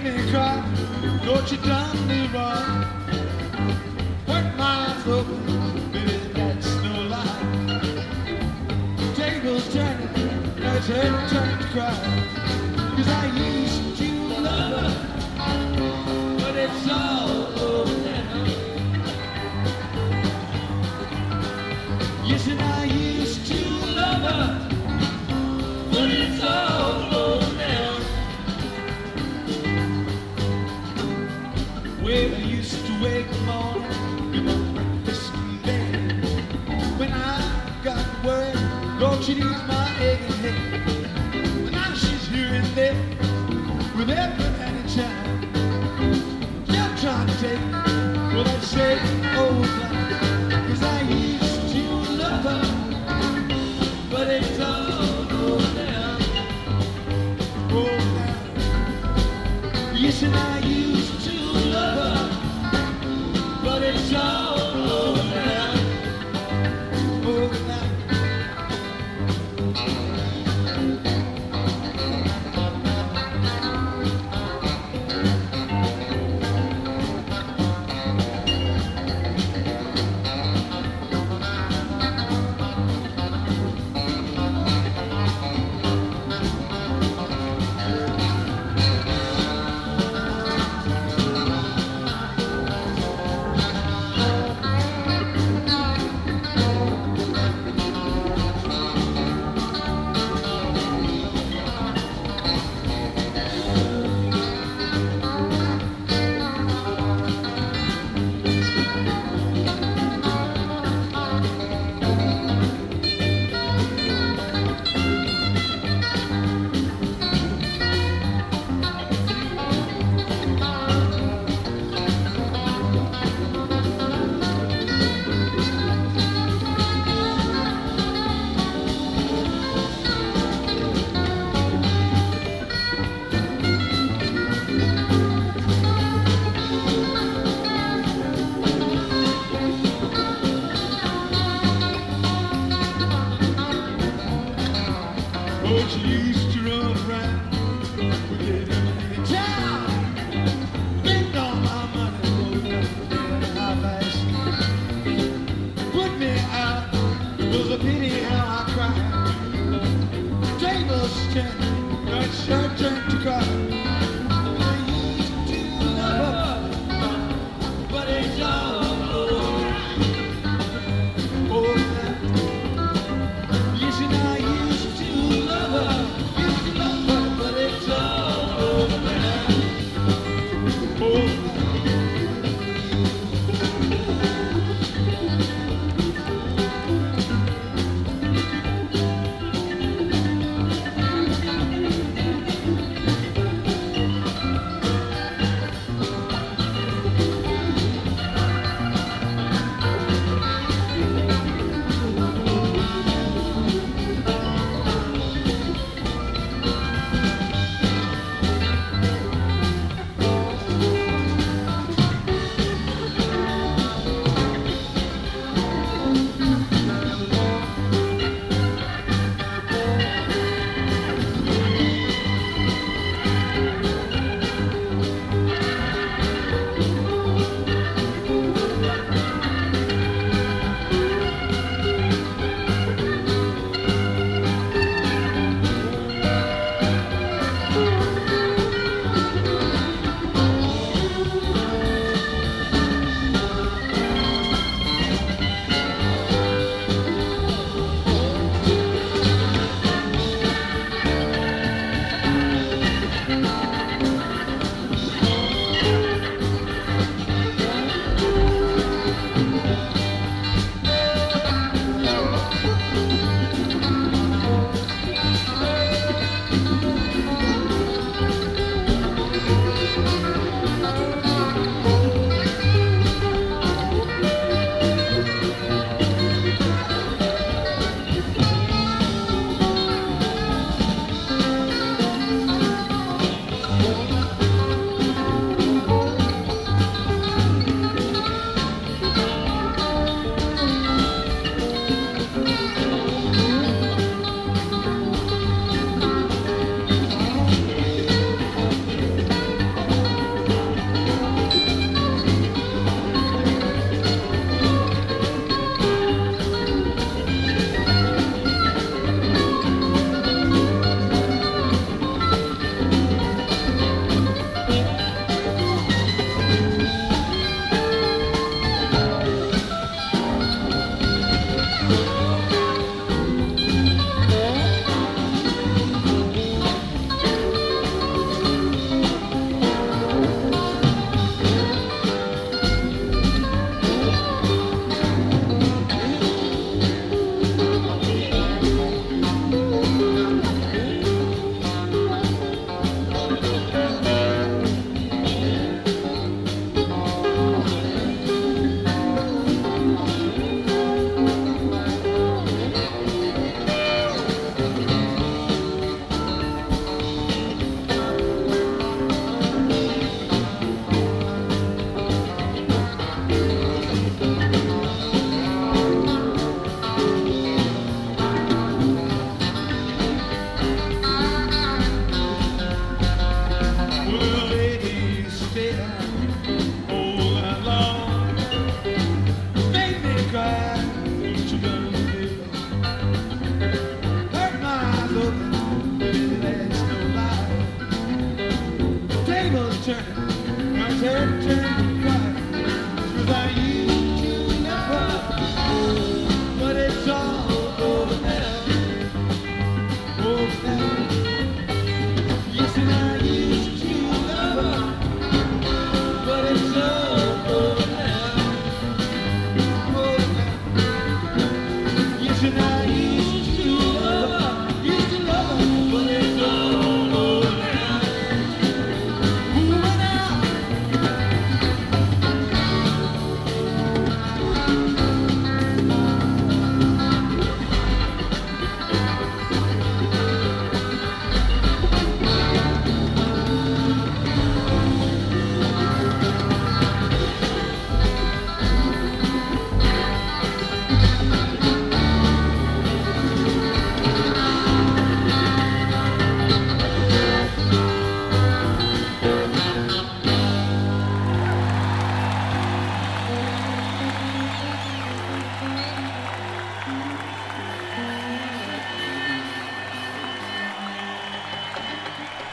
me cry. Don't you done me wrong. When my eyes open, baby, that's no lie. Tables turning, now it's her turn to cry. 'Cause I used to love her, but it's all over now. Yes, and I used to love her, but it's all over now. Well, I used to wake up morning, get my breakfast in bed. When I got word, Lord, she'd ease my aching head. But now she's here and there, with every man in town. Still trying to take me, well, that same old line. 'Cause I used to love her, but it's all over now. Oh, now. Yes, and I used to love her, but it's all over now. Oh, now. Oh, she used to run around with little man in town. Spend all my money, going up and high put me out, it was a pity how I cried. Tables turning, got sure turned to cry. I used to love her, but it's all over. Oh, now. Yes, and I